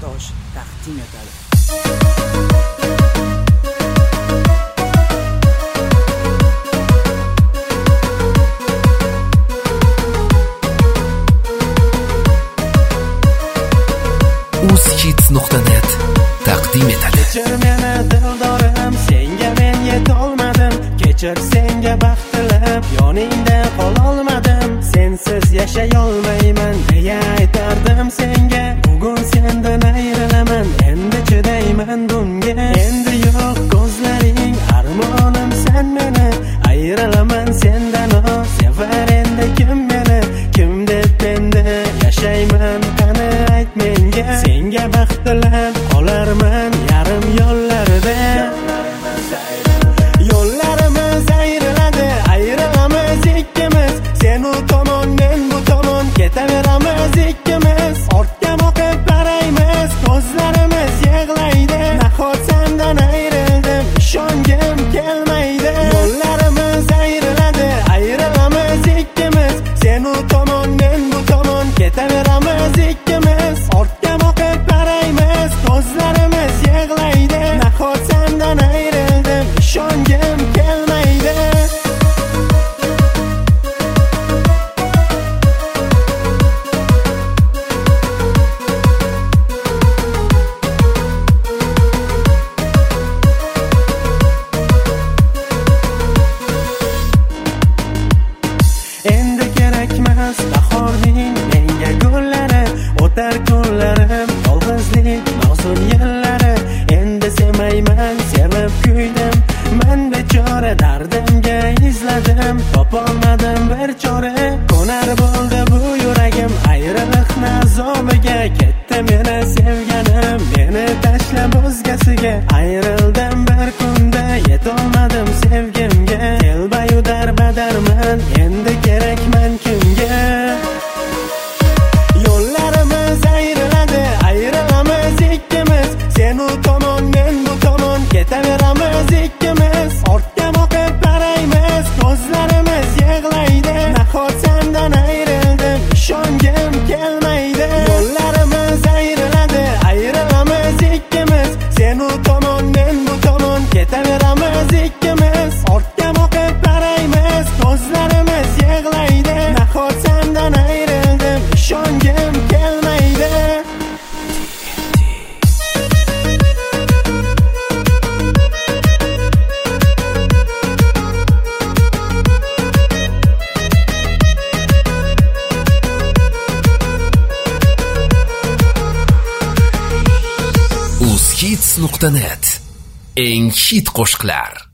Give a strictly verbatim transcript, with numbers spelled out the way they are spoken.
Bektosh taqdim etadi. uzhits nuqta net taqdim etadi. Kechir meni dildorim, senga men yetolmadim. Kechir senga baxt tilab, yoningda qololmadim. Sensiz yashay olmayman deya aytardim senga. Bugun sendan ayrilaman, endi chidayman bunga. Endi yo'q ko'zlaring, armonim sen meni. Ayrilaman sendan, o sevar endi kim meni? Kim deb endi yashayman, qani ayt menga. Senga baxt tilab qolarman yarim yo'llarda. Yo'llarimiz ayriladi, ayrilamiz ikkimiz. Sen u tomon, men bu tomon, ketaveramiz ikkimiz. Ortga boqib qaraymiz, ko'zlarimiz yig'laydi. Nahot sendan ayrildim, ishongim kelmaydi. Yo'llarimiz ayriladi, ayrilamiz ikkimiz. Sen u tomon, men bu tomon, ketaveramiz ikkimiz. Ortga boqib qaraymiz, ko'zlarimiz yig'laydi. Nahot sendan ayrildim, ishongim kelmaydi. Endi kerakmas bahorning menga gullari, o'tar kunlarim yolg'izlik mahzun yillari. Endi semayman, sevib kuydim, men bechora dardimga izladim, topolmadim bir chora. Ko'nar bo'ldi bu yuragim ayriliqni azobiga. Ketdi meni sevganim, meni tashlab o'zgasiga. Ayrildim bir kunda, yetolmadim sevgimga. Telbayu darbadarman, endi kerakman kimga? Yo'llarimiz ayriladi, ayrilamiz ikkimiz. Sen u tomon, men bu tomon, ketaveramiz ikkimiz. Ortga boqib qaraymiz, ko'zlarimiz yig'laydi. Nahot sendan ayrildim, ishongim kelmaydi. Yo'llarimiz ayriladi, ayrilamiz ikkimiz. Sen u tomon, men bu tomon, ketaveramiz ikkimiz. Ortga boqib qaraymiz, ko'zlarimiz yig'laydi. Nahot sendan ayrildim, ishongim kelmaydi. uzhits nuqta net eng hit qo'shiqlar.